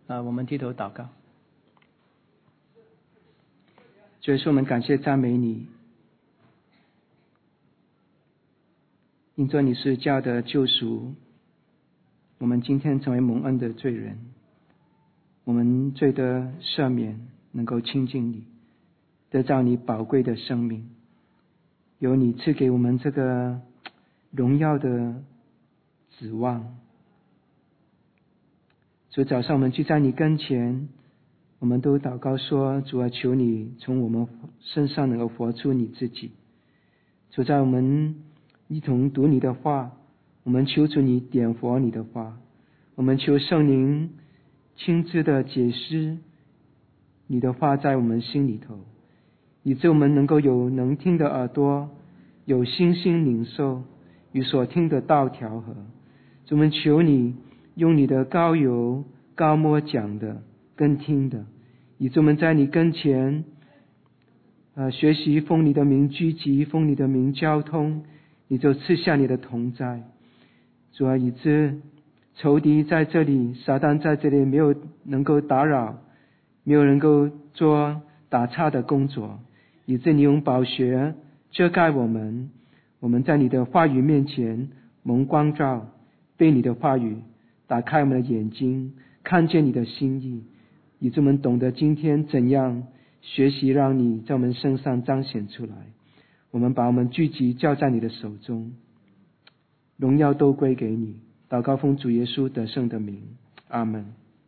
我们低头祷告。主耶稣，我们感谢赞美你，因着你是家的救赎，我们今天成为蒙恩的罪人，我们罪的赦免，能够亲近你，得到你宝贵的生命，有你赐给我们这个荣耀的指望。主，早上我们聚在你跟前，我们都祷告说，主啊，求你从我们身上能够活出你自己。主，在我们一同读你的话，我们求主你点活你的话，我们求圣灵亲自的解释你的话在我们心里头，以致我们能够有能听的耳朵，有心领受，与所听的道调和。主，我们求你用你的膏油膏抹讲的跟听的，以致我们在你跟前学习奉你的名聚集，奉你的名交通，你就赐下你的同在。主啊，以致仇敌在这里，撒旦在这里没有能够打扰，没有能够做打岔的工作，以致你用宝血遮盖我们，我们在你的话语面前蒙光照，被你的话语打开我们的眼睛，看见你的心意，以致我们懂得今天怎样学习让你在我们身上彰显出来。我们把我们聚集交在你的手中，荣耀都归给你。祷告奉主耶稣得胜的名，阿们。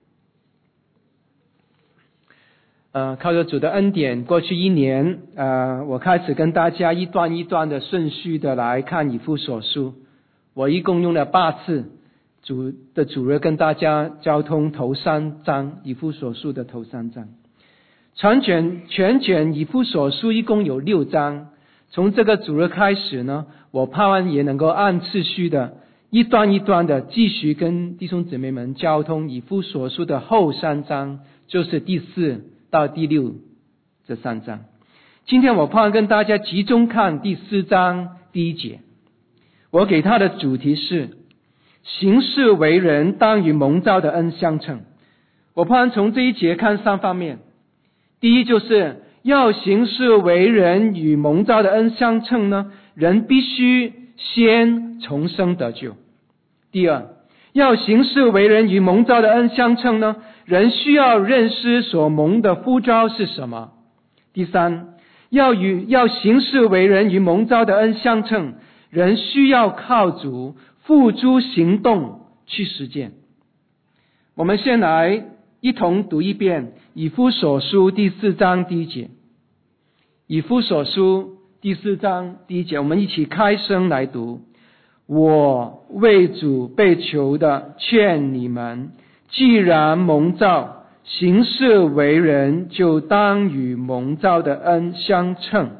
靠着主的恩典，过去一年我开始跟大家一段一段的顺序的来看以弗所书。我一共用了8次主日跟大家交通头3章，以弗所书的头3章。全卷以弗所书一共有6章。从这个主日开始呢，我盼望也能够按次序的一段一段的继续跟弟兄姊妹们交通以弗所书的后3章，就是第4到第6这3章。今天我盼望跟大家集中看第4章第1节，我给他的主题是行事为人当与蒙召的恩相称。我盼望从这一节看3方面。第一，就是要行事为人与蒙召的恩相称呢，人必须先重生得救。第二，要行事为人与蒙召的恩相称呢，人需要认识所蒙的呼召是什么。第三，要行事为人与蒙召的恩相称，人需要靠主付诸行动去实践。我们先来一同读一遍以弗所书第4章第1节。以弗所书第4章第1节，我们一起开声来读。我为主被囚的劝你们，既然蒙召，行事为人就当与蒙召的恩相称。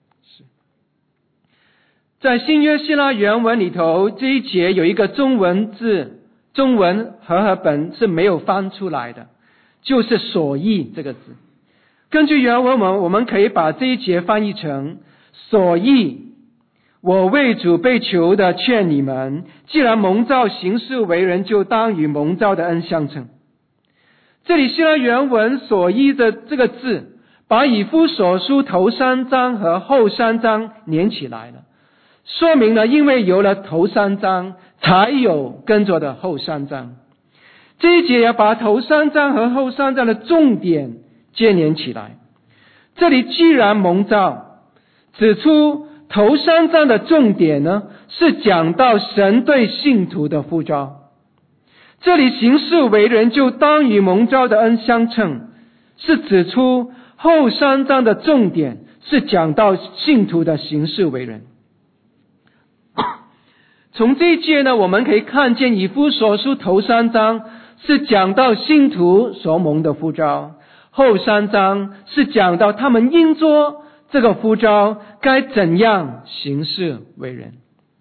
在新约希腊原文里头，这一节有一个中文字，中文和合本是没有翻出来的，就是所以这个字。根据原文我们可以把这一节翻译成，所以我为主被囚的劝你们，既然蒙召行事为人，就当与蒙召的恩相称。这里希腊原文所依的这个字，把以弗所书头3章和后3章连起来了，说明了因为有了头3章，才有跟着的后3章。这一节也把头3章和后3章的重点接连起来。这里既然蒙召，指出头3章的重点呢，是讲到神对信徒的呼召。这里行事为人就当与蒙召的恩相称，是指出后3章的重点是讲到信徒的行事为人。从这一节呢，我们可以看见以弗所书头3章是讲到信徒所蒙的呼召，后3章是讲到他们因着这个呼召该怎样行事为人。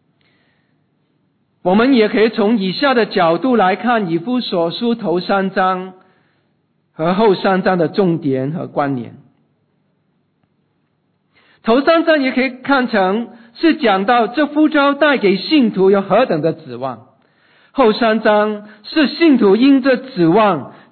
我们也可以从以下的角度来看以弗所书头3章和后3章的重点和关联。头3章也可以看成是讲到这呼召带给信徒有何等的指望，后3章是信徒因这指望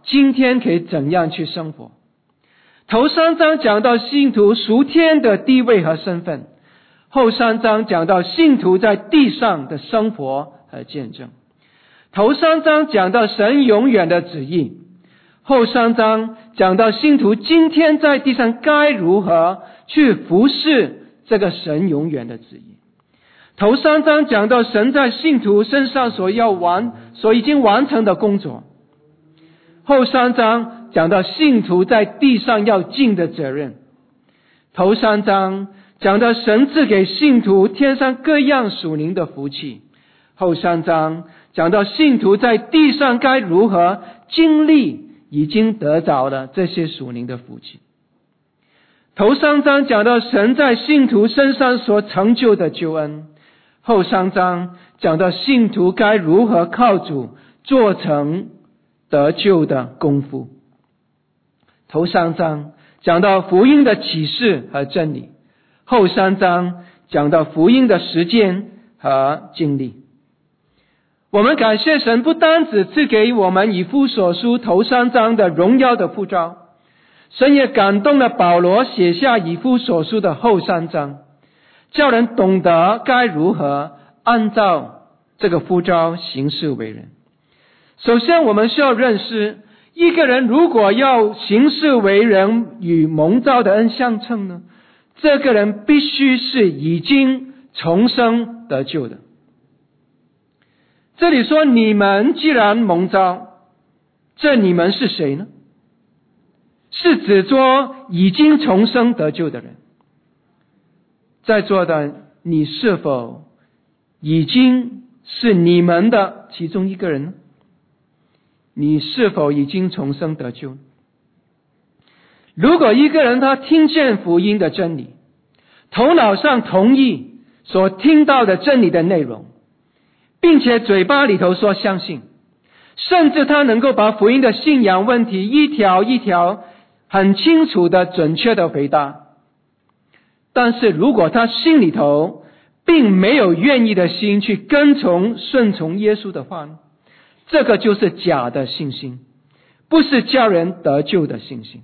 今天可以怎样去生活。头3章讲到信徒属天的地位和身份，后3章讲到信徒在地上的生活和见证。头3章讲到神永远的旨意，后3章讲到信徒今天在地上该如何去服侍这个神永远的旨意。头3章讲到神在信徒身上所已经完成的工作，后3章讲到信徒在地上要尽的责任。头3章讲到神赐给信徒天上各样属灵的福气，后3章讲到信徒在地上该如何经历已经得着了这些属灵的福气。头3章讲到神在信徒身上所成就的救恩，后3章讲到信徒该如何靠主做成得救的功夫。头3章讲到福音的启示和真理，后3章讲到福音的实践和经历。我们感谢神，不单只赐给我们以弗所书头3章的荣耀的呼召，神也感动了保罗写下以弗所书的后3章，叫人懂得该如何按照这个呼召行事为人。首先我们需要认识，一个人如果要行事为人与蒙召的恩相称呢，这个人必须是已经重生得救的。这里说你们既然蒙召，这你们是谁呢？是指说已经重生得救的人。在座的你是否已经是你们的其中一个人呢？你是否已经重生得救？如果一个人他听见福音的真理，头脑上同意所听到的真理的内容，并且嘴巴里头说相信，甚至他能够把福音的信仰问题一条一条很清楚的准确的回答，但是如果他心里头并没有愿意的心去跟从顺从耶稣的话呢，这个就是假的信心，不是叫人得救的信心。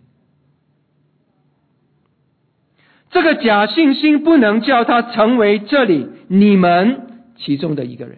这个假信心不能叫他成为这里你们其中的一个人。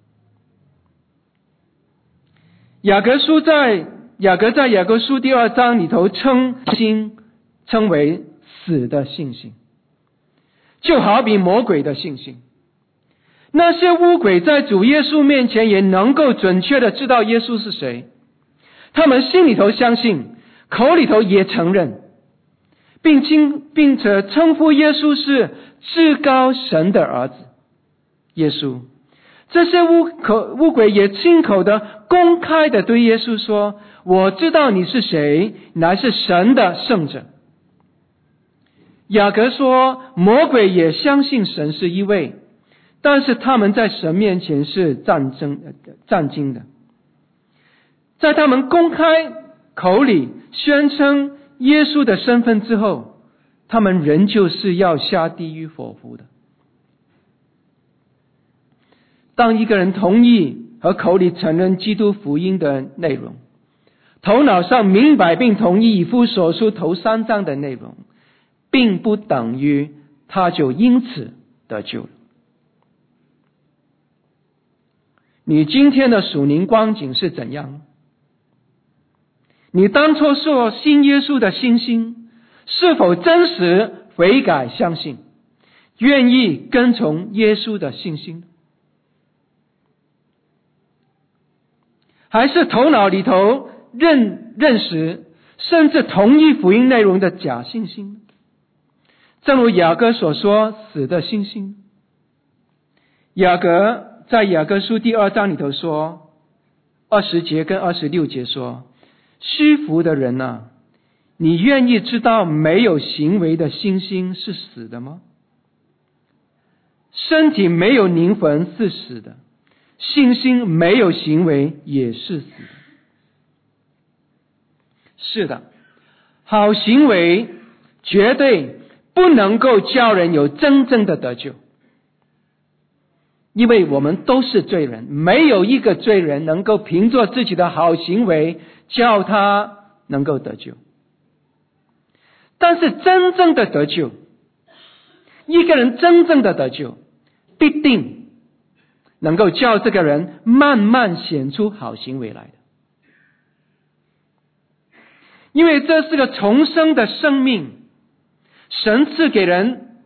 雅各在雅各书第2章里头称为死的信心，就好比魔鬼的信心。那些污鬼在主耶稣面前也能够准确的知道耶稣是谁，他们心里头相信，口里头也承认，并且称呼耶稣是至高神的儿子耶稣。这些污鬼也亲口的公开的对耶稣说，我知道你是谁，乃是神的圣者。雅各说魔鬼也相信神是一位，但是他们在神面前是战兢的。在他们公开口里宣称耶稣的身份之后，他们仍旧是要下地狱火湖的。当一个人同意和口里承认基督福音的内容，头脑上明白并同意以弗所书头3章的内容，并不等于他就因此得救了。你今天的属灵光景是怎样？你当初说信耶稣的信心是否真实悔改相信，愿意跟从耶稣的信心？还是头脑里头认识甚至同意福音内容的假信心？正如雅各所说，死的信心。在雅各书第2章里头说，20节跟26节说，虚浮的人啊，你愿意知道没有行为的信心是死的吗？身体没有灵魂是死的，信心没有行为也是死的。是的，好行为绝对不能够叫人有真正的得救，因为我们都是罪人，没有一个罪人能够凭着自己的好行为叫他能够得救。但是真正的得救，一个人真正的得救，必定能够叫这个人慢慢显出好行为来的。因为这是个重生的生命，神赐给人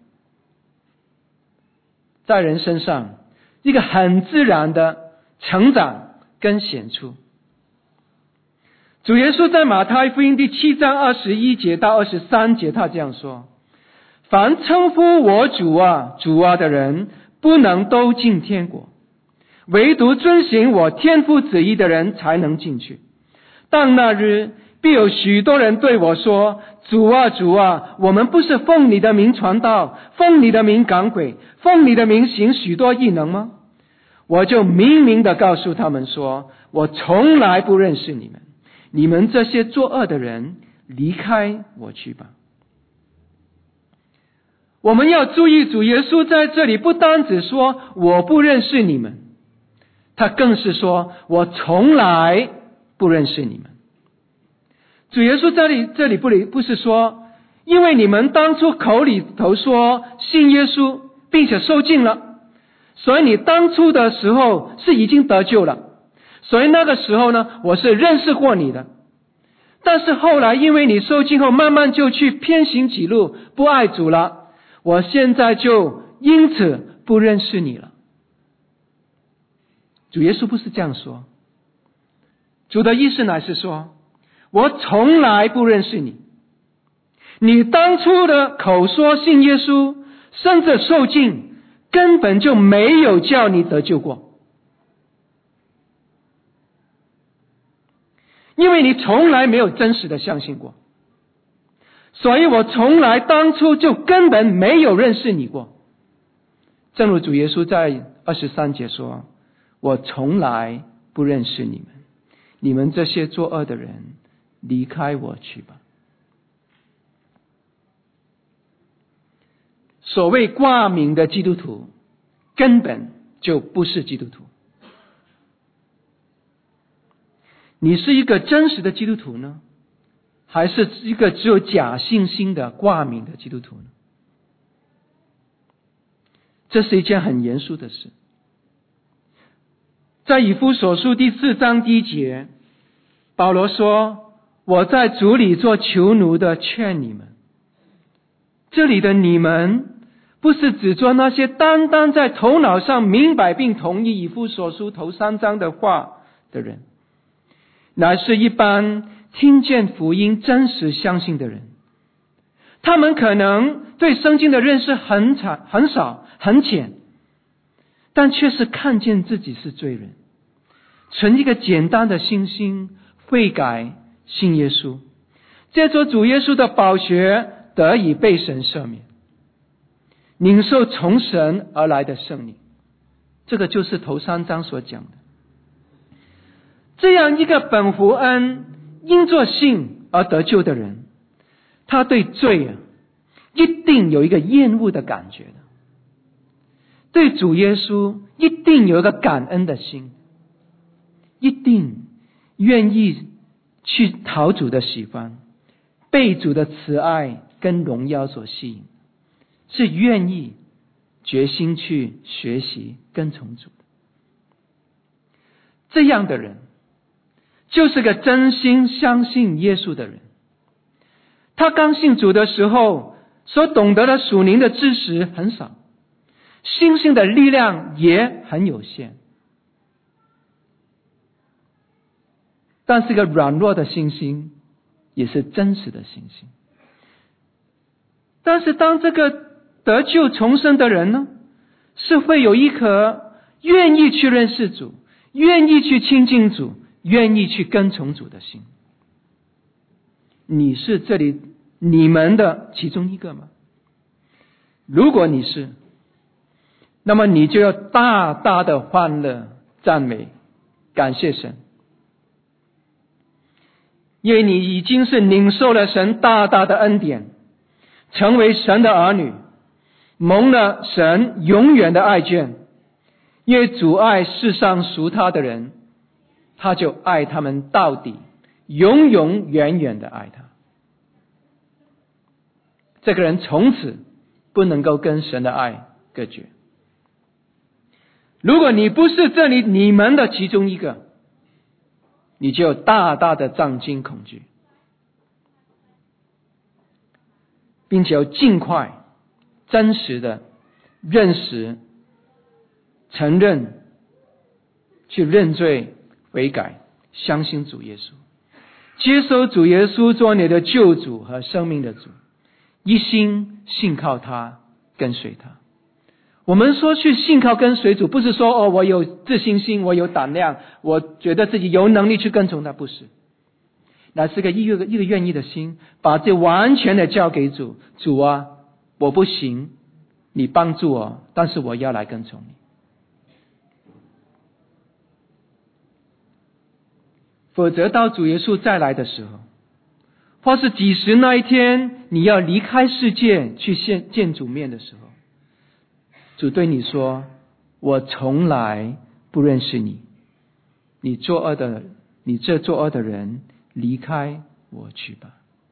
在人身上一个很自然的成长跟显出。主耶稣在马太福音第7章21节到23节，他这样说：凡称呼我主啊主啊的人，不能都进天国，唯独遵行我天父旨意的人才能进去。当那日，必有许多人对我说：主啊主啊，我们不是奉你的名传道，奉你的名赶鬼，奉你的名行许多异能吗？我就明明的告诉他们说：我从来不认识你们，你们这些作恶的人，离开我去吧。我们要注意，主耶稣在这里不单只说我不认识你们，他更是说我从来不认识你们。主耶稣这里不是说，因为你们当初口里头说信耶稣并且受浸了，所以你当初的时候是已经得救了，所以那个时候呢，我是认识过你的。但是后来因为你受浸后慢慢就去偏行己路，不爱主了，我现在就因此不认识你了。主耶稣不是这样说，主的意思乃是说，我从来不认识你，你当初的口说信耶稣，甚至受浸，根本就没有叫你得救过，因为你从来没有真实的相信过，所以我从来当初就根本没有认识你过。正如主耶稣在23节说，我从来不认识你们，你们这些作恶的人，离开我去吧。所谓挂名的基督徒，根本就不是基督徒。你是一个真实的基督徒呢，还是一个只有假信心的挂名的基督徒呢？这是一件很严肃的事。在以弗所书第4章第1节，保罗说，我在主里做囚奴的劝你们。这里的你们不是指着那些单单在头脑上明白并同意以弗所书头3章的话的人，乃是一般听见福音真实相信的人。他们可能对圣经的认识很少很浅，但却是看见自己是罪人，存一个简单的信心，悔改信耶稣，借着主耶稣的宝血得以被神赦免，领受从神而来的圣灵。这个就是头3章所讲的。这样一个本乎恩因着信而得救的人，他对罪一定有一个厌恶的感觉的，对主耶稣一定有一个感恩的心，一定愿意去讨主的喜欢，被主的慈爱跟荣耀所吸引，是愿意决心去学习跟从主的。这样的人就是个真心相信耶稣的人。他刚信主的时候所懂得的属灵的知识很少，信心的力量也很有限，但是个软弱的信心也是真实的信心。但是当这个得救重生的人呢，是会有一颗愿意去认识主，愿意去亲近主，愿意去跟从主的心。你是这里你们的其中一个吗？如果你是，那么你就要大大的欢乐赞美感谢神，因为你已经是领受了神大大的恩典，成为神的儿女，蒙了神永远的爱眷。因为主爱世上属他的人，他就爱他们到底， 永永远远的爱他。这个人从此不能够跟神的爱隔绝。如果你不是这里你们的其中一个，你就大大的战惊恐惧，并且要尽快真实的认识、承认、去认罪悔改，相信主耶稣，接受主耶稣做你的救主和生命的主，一心信靠他，跟随他。我们说去信靠跟随主，不是说我有自信心，我有胆量，我觉得自己有能力去跟从他，不是。乃是一个愿意的心，把这完全的交给主。主啊，我不行，你帮助我，但是我要来跟从你。否则到主耶稣再来的时候，或是几时那一天你要离开世界去见主面的时候，主对你说，我从来不认识你，你这作恶的人，离开我去吧。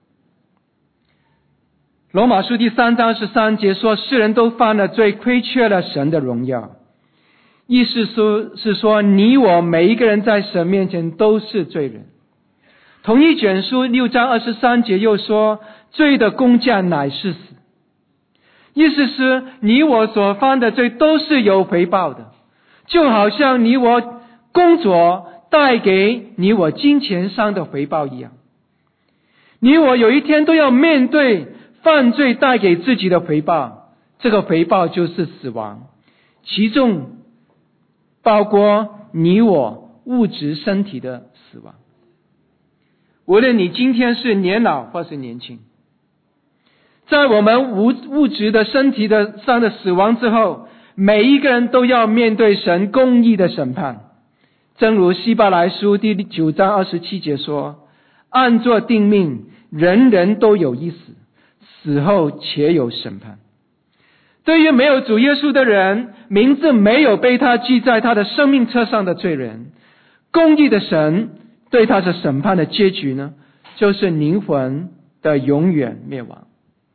罗马书第3章13节说，世人都犯了罪，亏缺了神的荣耀。意思是说，你我每一个人在神面前都是罪人。同一卷书6章23节又说，罪的工价乃是死。意思是你我所犯的罪都是有回报的，就好像你我工作带给你我金钱上的回报一样。你我有一天都要面对犯罪带给自己的回报，这个回报就是死亡，其中包括你我物质身体的死亡。无论你今天是年老或是年轻，在我们物质的身体上的死亡之后，每一个人都要面对神公义的审判。正如希伯来书第9章27节说，按作定命，人人都有一死，死后且有审判。对于没有主耶稣的人，名字没有被他记在他的生命册上的罪人，公义的神对他的审判的结局呢，就是灵魂的永远灭亡，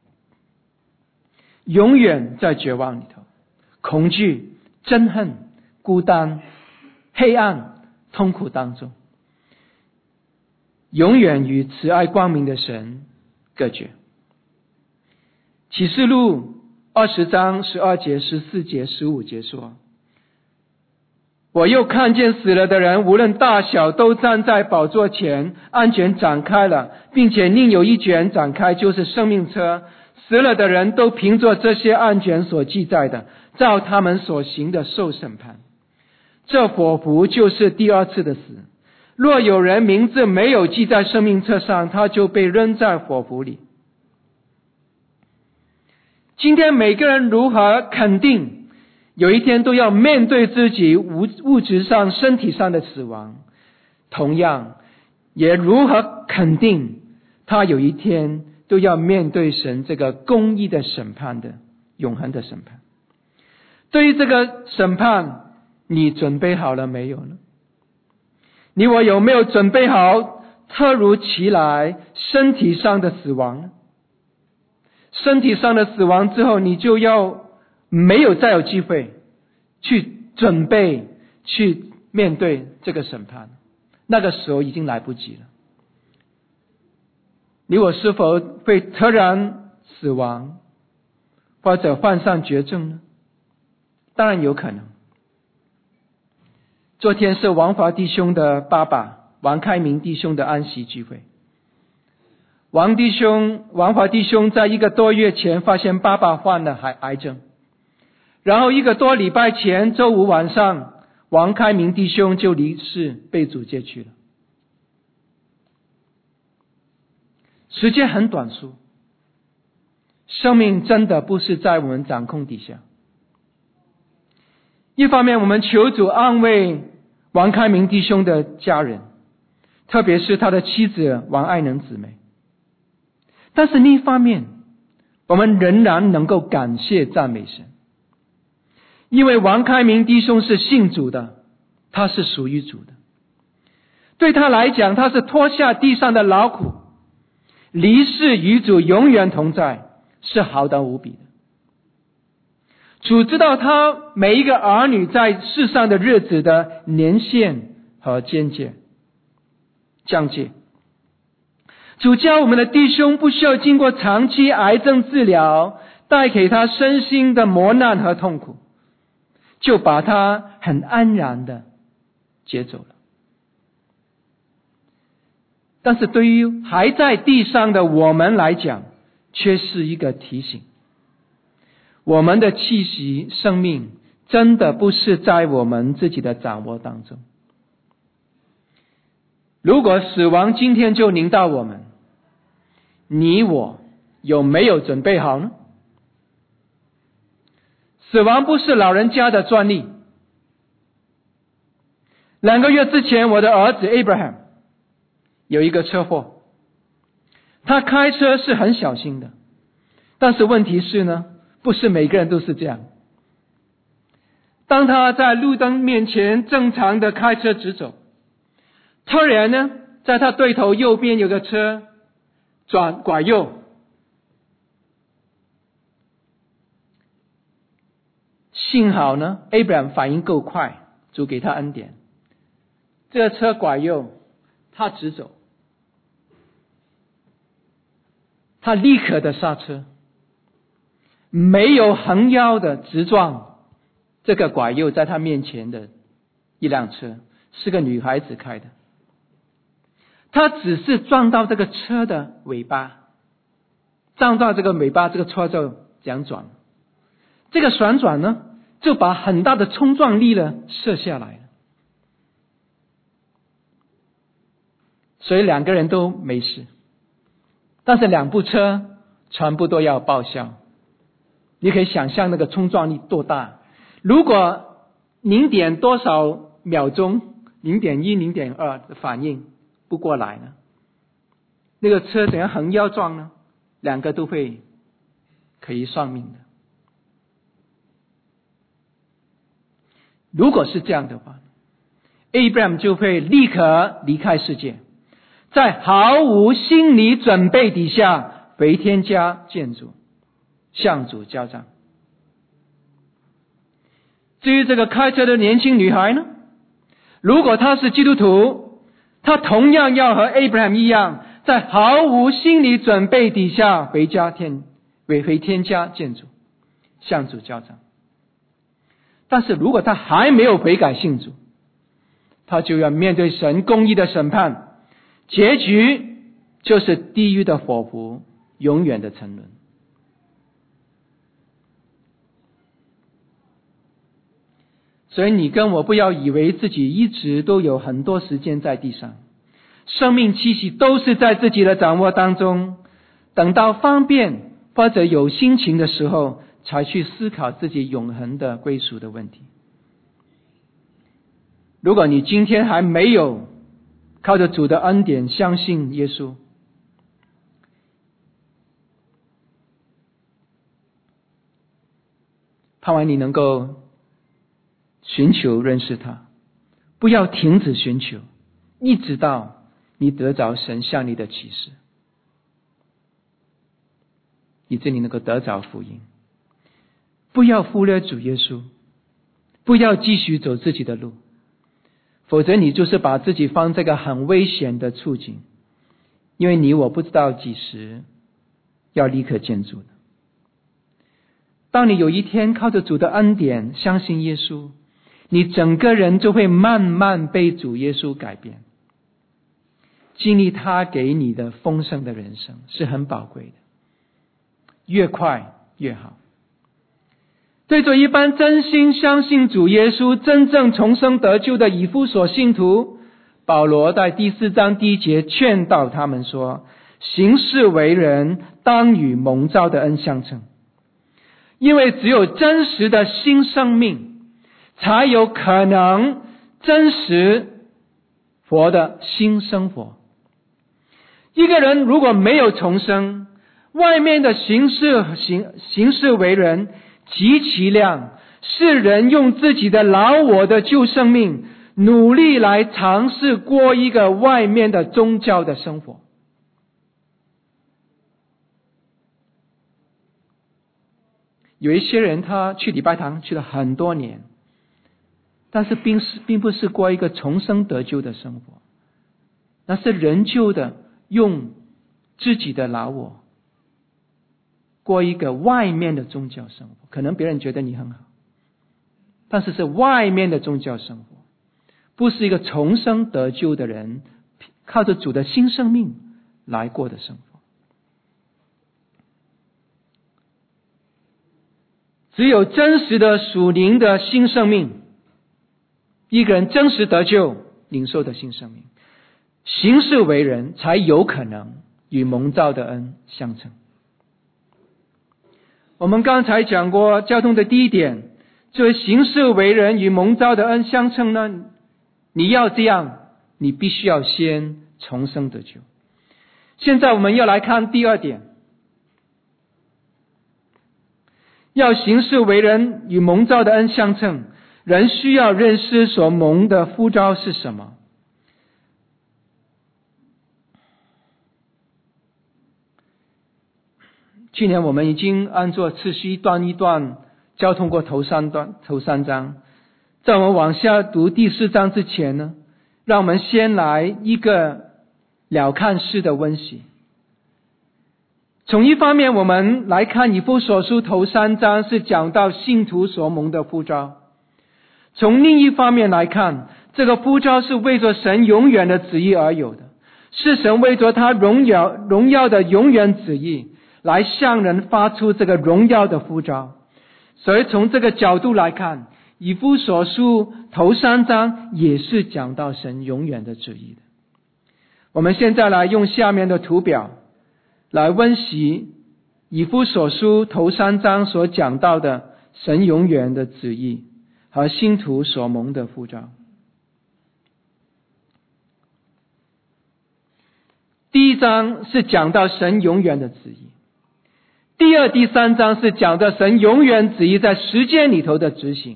永远在绝望里头，恐惧、憎恨、孤单、黑暗、痛苦当中，永远与慈爱光明的神隔绝。启示录20章12节、14节、15节说，我又看见死了的人无论大小都站在宝座前，案卷展开了，并且另有一卷展开，就是生命册。死了的人都凭着这些案卷所记载的，照他们所行的受审判。这火湖就是第二次的死。若有人名字没有记在生命册上，他就被扔在火湖里。今天每个人如何肯定有一天都要面对自己物质上身体上的死亡，同样也如何肯定他有一天都要面对神这个公义的审判的永恒的审判。对于这个审判，你准备好了没有呢？你我有没有准备好突如其来身体上的死亡呢？身体上的死亡之后，你就要没有再有机会去准备去面对这个审判，那个时候已经来不及了。你我是否会突然死亡，或者患上绝症呢？当然有可能。昨天是王华弟兄的爸爸王开明弟兄的安息聚会。王华弟兄在1个多月前发现爸爸患了癌症，然后1个多礼拜前周五晚上，王开明弟兄就离世，被主接去了。时间很短促，生命真的不是在我们掌控底下。一方面我们求主安慰王开明弟兄的家人，特别是他的妻子王爱能姊妹，但是另一方面我们仍然能够感谢赞美神，因为王开明弟兄是信主的，他是属于主的。 对他来讲，他是脱下地上的劳苦，离世与主永远同在，是好得无比的。主知道他每一个儿女在世上的日子的年限和疆界。主教我们的弟兄不需要经过长期癌症治疗，带给他身心的磨难和痛苦，就把他很安然的接走了。但是对于还在地上的我们来讲，却是一个提醒。我们的气息生命真的不是在我们自己的掌握当中。如果死亡今天就临到我们，你我有没有准备好呢？死亡不是老人家的专利。2个月之前，我的儿子 Abraham 有一个车祸，他开车是很小心的，但是问题是呢，不是每个人都是这样。当他在路灯面前正常的开车直走，突然呢，在他对头右边有个车拐右，幸好呢 Abraham 反应够快，主给他恩典，这个车拐右，他直走，他立刻的刹车，没有横腰的直撞这个拐右在他面前的一辆车，是个女孩子开的。他只是撞到这个车的尾巴，撞到这个尾巴，这个车就这样转。这个旋转呢，就把很大的冲撞力呢射下来了。所以2个人都没事，但是2部车全部都要报销。你可以想象那个冲撞力多大。如果0点多少秒钟 0.1、0.2 的反应不过来呢，那个车怎样横腰撞呢？2个都会可以丧命的。如果是这样的话， Abraham 就会立刻离开世界，在毫无心理准备底下回天家见主，向主交账。至于这个开车的年轻女孩呢，如果她是基督徒，她同样要和 Abraham 一样，在毫无心理准备底下回天家见主，向主交账。但是如果她还没有悔改信主，她就要面对神公义的审判，结局就是地狱的火湖，永远的沉沦。所以你跟我不要以为自己一直都有很多时间在地上，生命气息都是在自己的掌握当中，等到方便或者有心情的时候，才去思考自己永恒的归属的问题。如果你今天还没有靠着主的恩典相信耶稣，盼望你能够寻求认识他，不要停止寻求，一直到你得着神向你的启示，以致你能够得着福音。不要忽略主耶稣，不要继续走自己的路，否则你就是把自己放在一个很危险的处境，因为你我不知道几时要立刻见主的。当你有一天靠着主的恩典相信耶稣，你整个人就会慢慢被主耶稣改变，经历他给你的丰盛的人生，是很宝贵的，越快越好。对着一般真心相信主耶稣真正重生得救的以弗所信徒，保罗在第4章第1节劝导他们说，行事为人当与蒙召的恩相称，因为只有真实的新生命才有可能真实活的新生活。一个人如果没有重生，外面的行事为人极其量是人用自己的老我的旧生命努力来尝试过一个外面的宗教的生活。有一些人他去礼拜堂去了很多年，但是并不是过一个重生得救的生活，那是仍旧的用自己的老我过一个外面的宗教生活。可能别人觉得你很好，但是是外面的宗教生活，不是一个重生得救的人靠着主的新生命来过的生活。只有真实的属灵的新生命，一个人真实得救领受的新生命，行事为人才有可能与蒙召的恩相称。我们刚才讲过交通的第一点，作为行事为人与蒙召的恩相称呢，你要这样，你必须要先重生得救。现在我们要来看第二点，要行事为人与蒙召的恩相称，人需要认识所蒙的呼召是什么。去年我们已经按照次序一段一段交通过头三章，在我们往下读第4章之前呢，让我们先来一个了看式的温习。从一方面我们来看以弗所书头3章是讲到信徒所蒙的呼召，从另一方面来看，这个呼召是为着神永远的旨意而有的，是神为着他荣耀的永远旨意来向人发出这个荣耀的呼召。所以从这个角度来看，以弗所书头3章也是讲到神永远的旨意的。我们现在来用下面的图表来温习以弗所书头3章所讲到的神永远的旨意和信徒所蒙的呼召。第1章是讲到神永远的旨意，第2、第3章是讲到神永远旨意在实践里头的执行。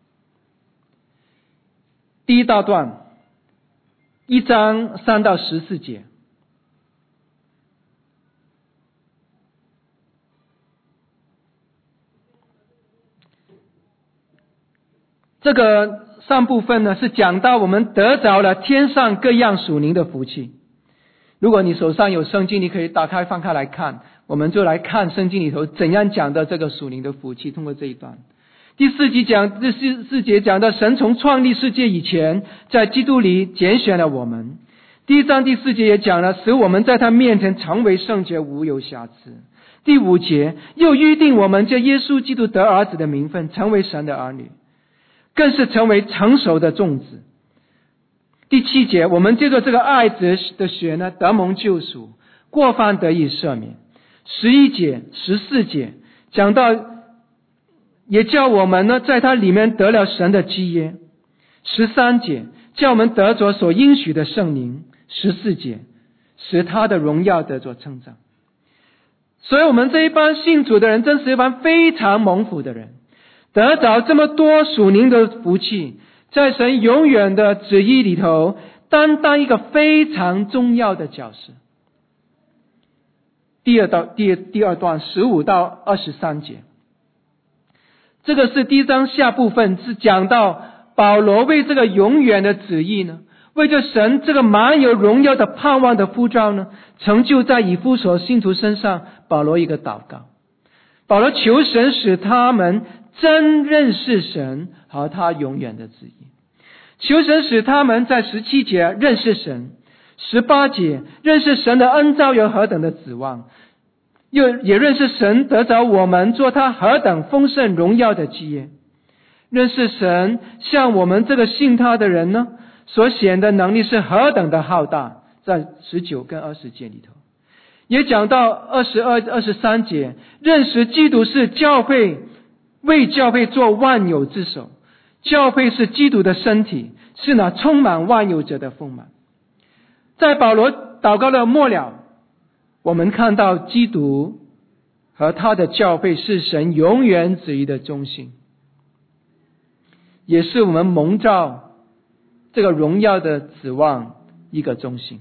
第一大段1章3到14节，这个上部分呢是讲到我们得着了天上各样属灵的福气。如果你手上有圣经，你可以打开翻开来看，我们就来看圣经里头怎样讲的这个属灵的福气。通过这一段第4节讲到神从创立世界以前在基督里拣选了我们。第1章第4节也讲了使我们在他面前成为圣洁无有瑕疵。第5节又预定我们借耶稣基督得儿子的名分成为神的儿女，更是成为成熟的种子。第7节我们借着这个爱子的血呢得蒙救赎，过犯得以赦免。11节14节讲到也叫我们呢在他里面得了神的基业。13节叫我们得着所应许的圣灵。14节使他的荣耀得着称赞。所以我们这一班信主的人真是一班非常蒙福的人，得着这么多属灵的福气，在神永远的旨意里头担当一个非常重要的角色。第二段15到23节，这个是第1章下部分，是讲到保罗为这个永远的旨意呢，为着神这个满有荣耀的盼望的呼召呢，成就在以弗所信徒身上。保罗一个祷告，保罗求神使他们真认识神和他永远的旨意，求神使他们在17节认识神，18节认识神的恩召有何等的指望，也认识神得着我们做他何等丰盛荣耀的基业，认识神像我们这个信他的人呢所显的能力是何等的浩大，在19跟20节里头也讲到22、23节，认识基督是教会，为教会做万有之首，教会是基督的身体，是那充满万有者的丰满。在保罗祷告的末了，我们看到基督和他的教会是神永远旨意的中心，也是我们蒙召这个荣耀的指望一个中心。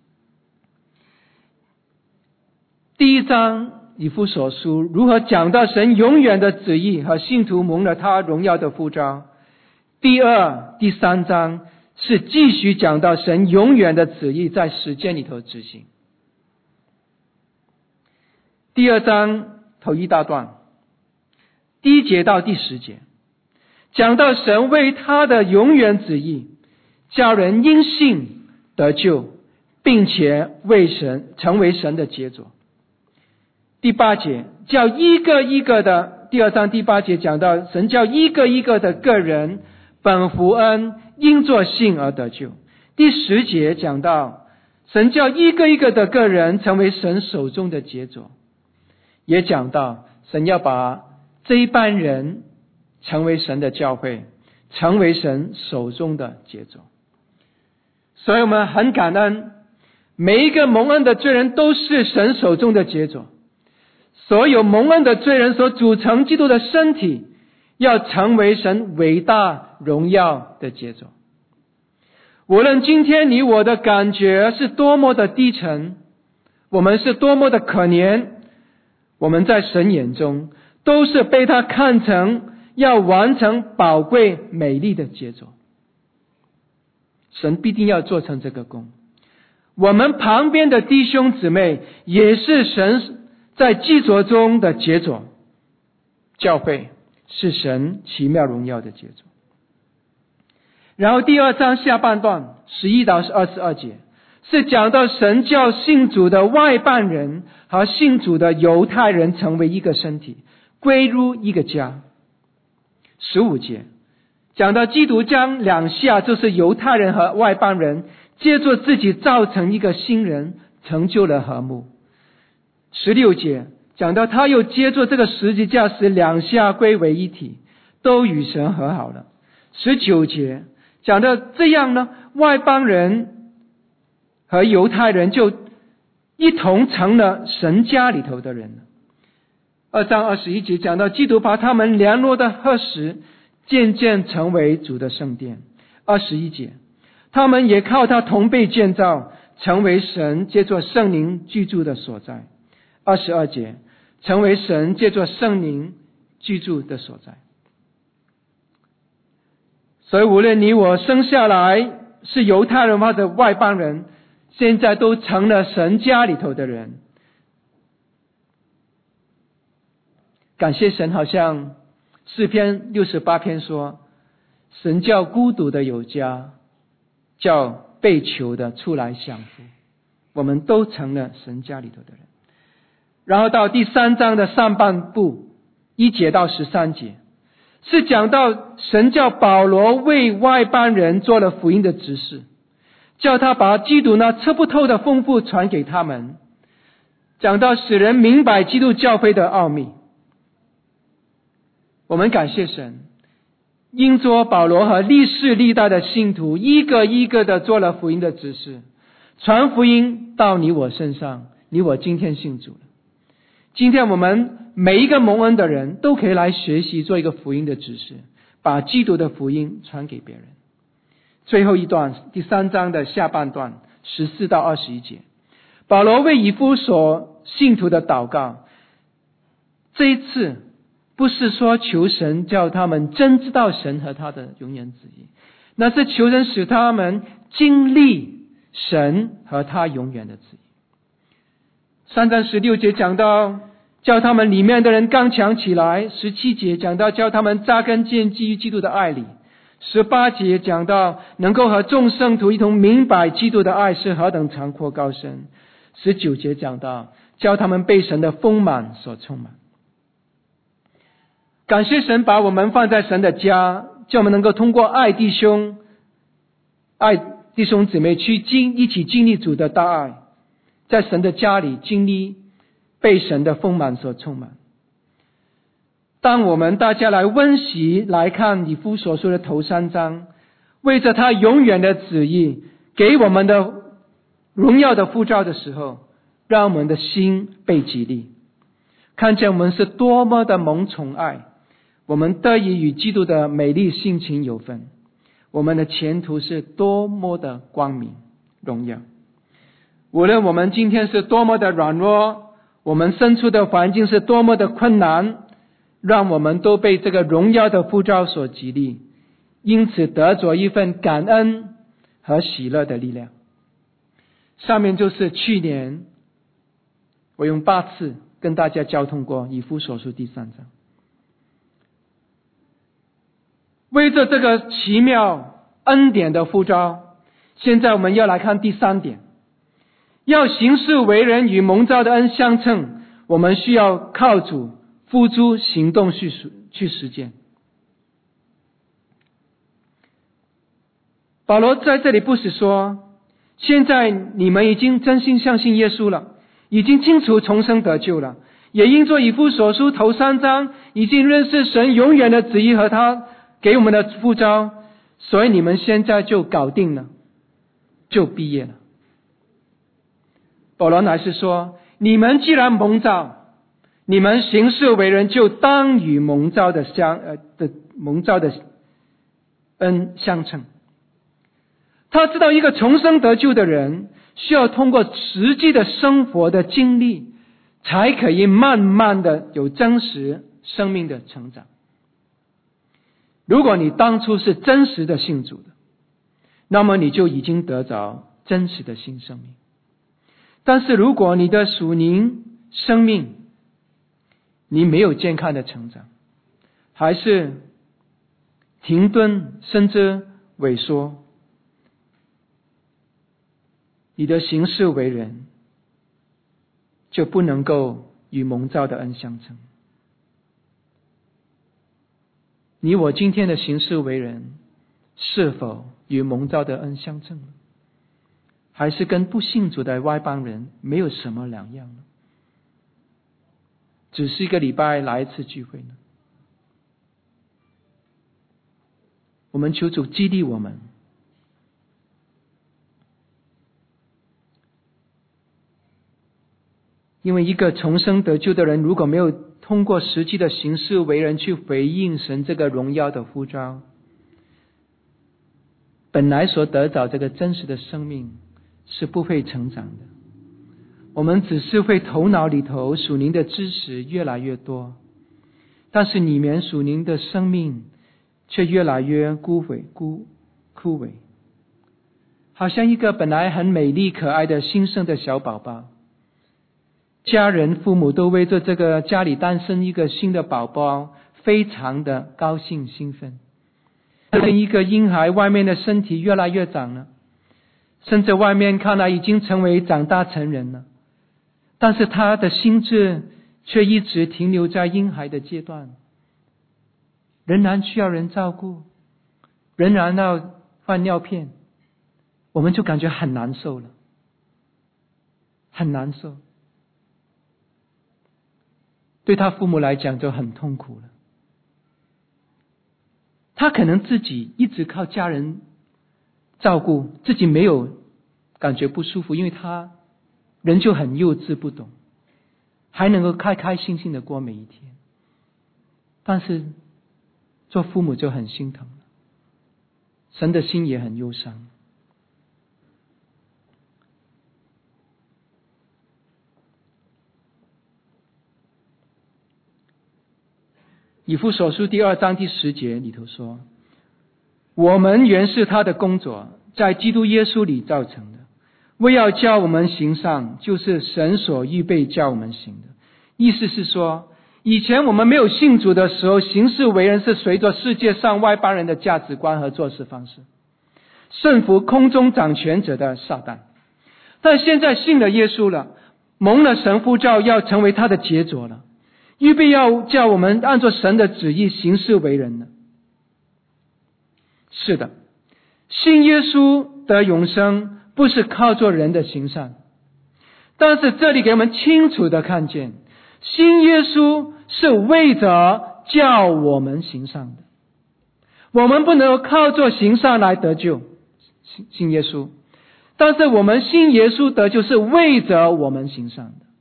第一章以弗所书如何讲到神永远的旨意和信徒蒙了他荣耀的呼召。第二、第三章是继续讲到神永远的旨意在实践里头执行。第二章头一大段第1节到第10节讲到神为他的永远旨意叫人因信得救，并且为神成为神的杰作。第8节叫一个一个的，第2章第8节讲到神叫一个一个的个人本福恩因作信而得救。第10节讲到神叫一个一个的个人成为神手中的杰作，也讲到神要把这一班人成为神的教会，成为神手中的杰作。所以我们很感恩，每一个蒙恩的罪人都是神手中的杰作。所有蒙恩的罪人所组成基督的身体，要成为神伟大荣耀的杰作。无论今天你我的感觉是多么的低沉，我们是多么的可怜，我们在神眼中都是被他看成要完成宝贵美丽的杰作。神必定要做成这个工。我们旁边的弟兄姊妹也是神在基作中的杰作，教会是神奇妙荣耀的杰作。然后第2章下半段11到22节是讲到神叫信主的外邦人和信主的犹太人成为一个身体，归入一个家。15节讲到基督将两下，就是犹太人和外邦人，借助自己造成一个新人，成就了和睦。16节讲到他又接住这个十字架，使两下归为一体，都与神和好了。19节讲到这样呢，外邦人和犹太人就一同成了神家里头的人。2章21节讲到基督把他们联络的合时，渐渐成为主的圣殿。21节他们也靠他同被建造，成为神借着圣灵居住的所在。22节成为神借着圣灵居住的所在。所以无论你我生下来是犹太人或者外邦人，现在都成了神家里头的人。感谢神，好像诗篇68篇说，神叫孤独的有家，叫被囚的出来享福。我们都成了神家里头的人。然后到第3章的上半部1节到13节是讲到神叫保罗为外邦人做了福音的指示，叫他把基督那测不透的丰富传给他们，讲到使人明白基督教会的奥秘。我们感谢神，因着保罗和历世历代的信徒一个一个的做了福音的指示，传福音到你我身上，你我今天信主了。今天我们每一个蒙恩的人都可以来学习做一个福音的指示，把基督的福音传给别人。最后一段第3章的下半段14到21节，保罗为以弗所信徒的祷告，这一次不是说求神叫他们真知道神和他的永远旨意，那是求神使他们经历神和他永远的旨意。3章16节讲到叫他们里面的人刚强起来。17节讲到叫他们扎根建基于基督的爱里。18节讲到能够和众圣徒一同明白基督的爱是何等长阔高深。19节讲到叫他们被神的丰满所充满。感谢神把我们放在神的家，叫我们能够通过爱弟兄姊妹去一起经历主的大爱，在神的家里经历被神的丰满所充满。当我们大家来温习来看以弗所书的头3章，为着他永远的旨意给我们的荣耀的呼召的时候，让我们的心被激励，看见我们是多么的蒙宠爱，我们得以与基督的美丽性情有分。 我们的前途是多么的光明荣耀。无论我们今天是多么的软弱，我们身处的环境是多么的困难，让我们都被这个荣耀的呼召所激励，因此得着一份感恩和喜乐的力量。上面就是去年我用8次跟大家交通过以弗所书第3章。为着这个奇妙恩典的呼召，现在我们要来看第3点，要行事为人与蒙召的恩相称，我们需要靠主付诸行动去实践。保罗在这里不是说，现在你们已经真心相信耶稣了，已经清楚重生得救了，也因着以弗所书头3章已经认识神永远的旨意和他给我们的呼召，所以你们现在就搞定了，就毕业了。保罗乃是说，你们既然蒙召，你们行事为人就当与蒙召的恩相称。他知道一个重生得救的人需要通过实际的生活的经历，才可以慢慢的有真实生命的成长。如果你当初是真实的信主的，那么你就已经得着真实的新生命。但是如果你的属灵生命你没有健康的成长，还是停顿甚至萎缩，你的行事为人就不能够与蒙召的恩相称。你我今天的行事为人是否与蒙召的恩相称呢？还是跟不信主的外邦人没有什么两样呢？只是一个礼拜来一次聚会呢？我们求主激励我们，因为一个重生得救的人，如果没有通过实际的行事为人去回应神这个荣耀的呼召，本来所得着这个真实的生命是不会成长的。我们只是会头脑里头属灵的知识越来越多，但是里面属灵的生命却越来越枯萎，好像一个本来很美丽可爱的新生的小宝宝，家人父母都为着这个家里诞生一个新的宝宝非常的高兴兴奋。跟一个婴孩外面的身体越来越长了，甚至外面看来已经成为长大成人了，但是他的心智却一直停留在婴孩的阶段，仍然需要人照顾，仍然要换尿片，我们就感觉很难受了，很难受。对他父母来讲就很痛苦了。他可能自己一直靠家人照顾，自己没有感觉不舒服，因为他人就很幼稚不懂，还能够开开心心的过每一天。但是做父母就很心疼了，神的心也很忧伤。以弗所书第2章第10节里头说，我们原是他的工作，在基督耶稣里造成的，为要叫我们行善，就是神所预备叫我们行的。意思是说，以前我们没有信主的时候，行事为人是随着世界上外邦人的价值观和做事方式，顺服空中掌权者的撒旦。但现在信了耶稣了，蒙了神呼召，要成为他的杰作了，预备要叫我们按照神的旨意行事为人了。是的，信耶稣的永生不是靠做人的行善，但是这里给我们清楚的看见，信耶稣是为着叫我们行善的。我们不能靠做行善来得救，信耶稣，但是我们信耶稣得救是为着我们行善的，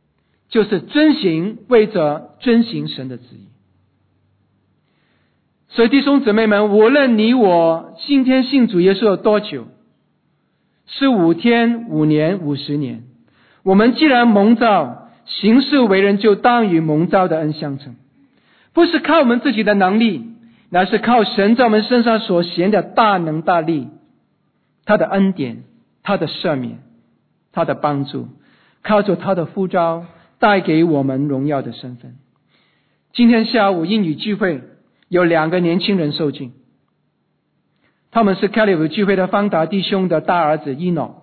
就是为着遵行神的旨意。 所以弟兄姊妹们，无论你我今天信主耶稣有多久，是5天、5年、50年，我们既然蒙召，行事为人就当与蒙召的恩相称，不是靠我们自己的能力，乃是靠神在我们身上所显的大能大力，他的恩典，他的赦免，他的帮助，靠着他的呼召带给我们荣耀的身份。今天下午英语聚会有2个年轻人受浸，他们是凯利夫聚会的方达弟兄的大儿子伊诺，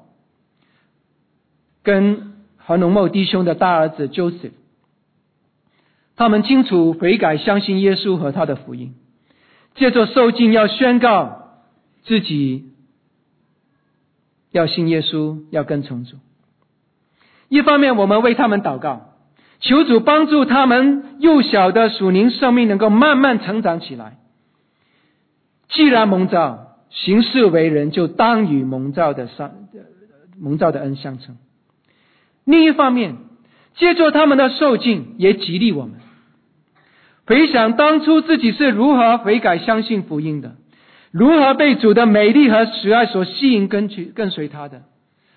跟何农茂弟兄的大儿子 Joseph。 他们清楚悔改，相信耶稣和他的福音，借着受浸要宣告自己要信耶稣，要跟从主。一方面我们为他们祷告，求主帮助他们幼小的属灵生命能够慢慢成长起来。既然蒙召，行事为人就当与蒙召的恩相称。另一方面，借着他们的受浸也激励我们回想当初自己是如何悔改相信福音的，如何被主的美丽和慈爱所吸引跟随他的。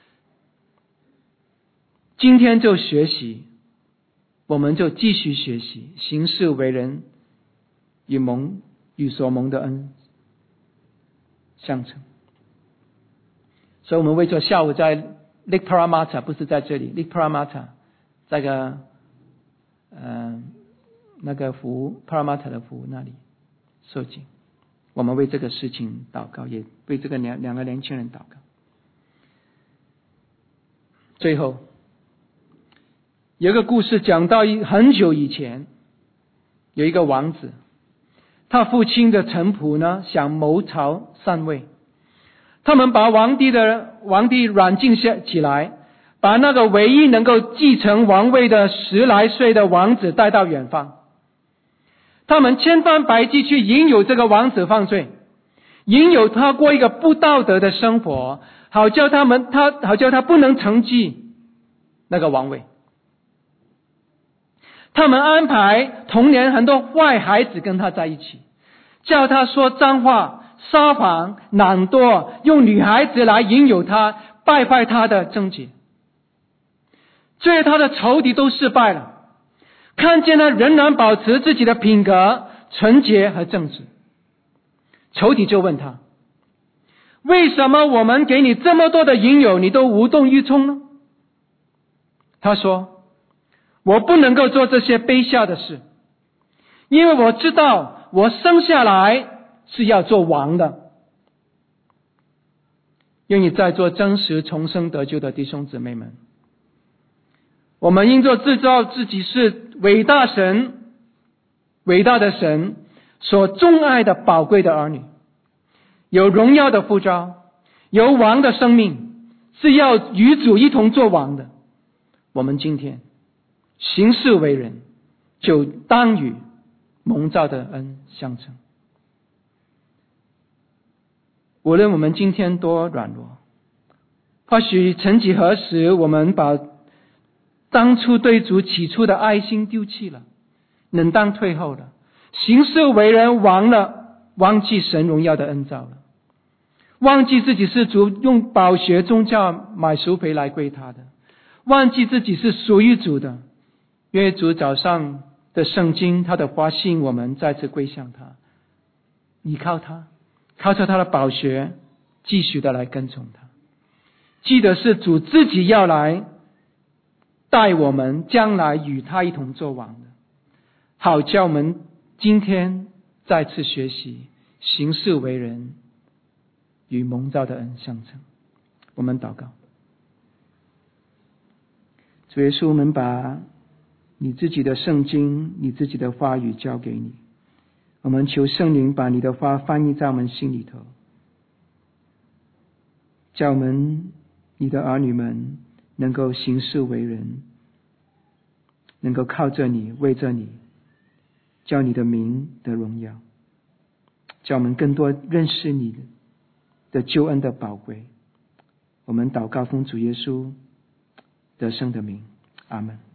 今天就学习，我们就继续学习，行事为人与所蒙的恩相称。所以我们为着下午在 Lake Parramatta， 不是在这里 Lake Parramatta， 在那个湖 Parramatta 的湖那里受浸，我们为这个事情祷告，也为这个两个年轻人祷告。最后有一个故事讲到很久以前，有一个王子，他父亲的臣仆呢想谋朝篡位，他们把皇帝软禁起来，把那个唯一能够继承王位的10来岁的王子带到远方，他们千方百计去引诱这个王子犯罪，引诱他过一个不道德的生活，好叫他不能承继那个王位。他们安排童年很多坏孩子跟他在一起，叫他说脏话、撒谎、懒惰，用女孩子来引诱他，败坏他的贞洁。最后他的仇敌都失败了，看见他仍然保持自己的品格、纯洁和正直。仇敌就问他，为什么我们给你这么多的引诱，你都无动于衷呢？他说，我不能够做这些卑下的事，因为我知道我生下来是要做王的。愿意在座真实重生得救的弟兄姊妹们，我们应做自造自己是伟大的神所钟爱的宝贵的儿女，有荣耀的呼召，有王的生命，是要与主一同做王的。我们今天行事为人，就当与蒙召的恩相称。无论我们今天多软弱，或许曾几何时我们把当初对主起初的爱心丢弃了，冷淡退后了，行事为人忘记神荣耀的恩召了，忘记自己是主用宝血宗教买赎回来归他的，忘记自己是属于主的。愿主早上的圣经，他的话吸引我们再次归向他，依靠他，靠着他的宝血继续的来跟从他。记得是主自己要来带我们将来与他一同作王的，好叫我们今天再次学习行事为人与蒙召的恩相称。我们祷告。主耶稣，我们把你自己的圣经，你自己的话语交给你，我们求圣灵把你的话翻译在我们心里头，叫我们你的儿女们能够行事为人，能够靠着你，为着你，叫你的名得荣耀，叫我们更多认识你的救恩的宝贵。我们祷告奉主耶稣得胜的名，阿们。